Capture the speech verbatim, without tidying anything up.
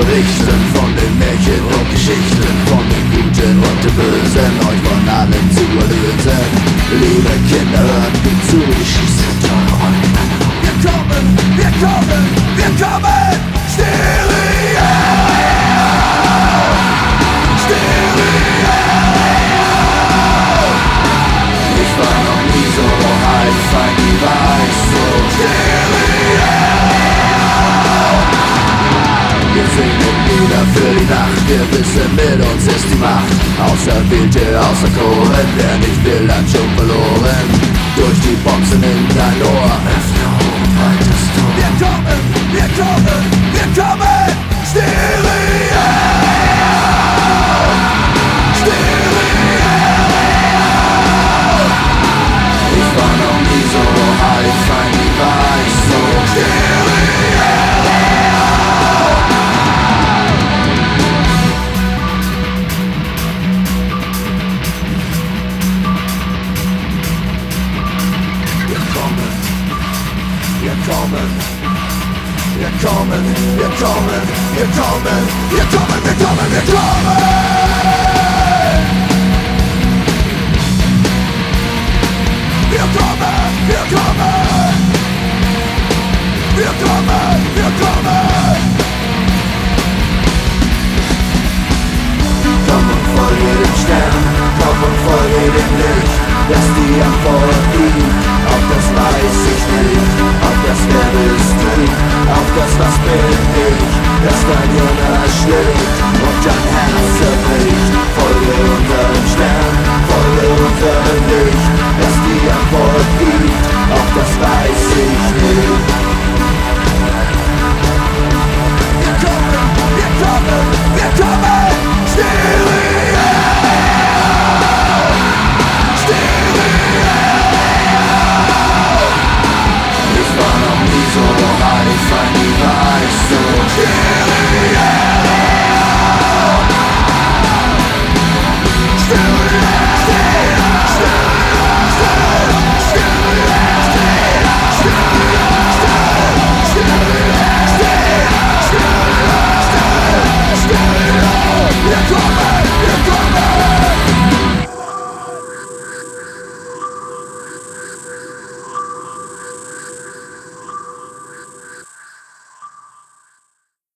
berichten von den Märchen und Geschichten, von den Guten und den Bösen, euch von allem zu erlösen. Liebe Kinder, hört gut zu, ich schieße eure Rollen an. Wir kommen, wir kommen, wir kommen! Stereo! Stereo! Ich war noch nie so high, fein wie weiß, so Stereo! Wir singen Lieder für die Nacht, wir wissen, mit uns ist die Macht. Auserwählte, auserkoren, wer nicht will, hat schon verloren. Durch die Boxen in dein Ohr, öffne hoch, weites Tor. Wir kommen, wir kommen, wir kommen, Stereo! Stereo! Ich war noch nie so high, fein wie weiß, so Stereo! Wir kommen, wir kommen, wir kommen, wir kommen, wir kommen, wir kommen, wir kommen! Wir kommen, wir kommen! Wir kommen, wir kommen! Komm und folge dem Stern, komm und folge dem Licht, dass die Antwort liegt, auf das weiß ich nicht, auf das wer bist du, auf das was bin ich, dass dein Hirn erschlägt und dein Herz zerbricht. Folge unserem Stern, folge unserem Licht, dass die Antwort liegt, auf das weiß ich nicht.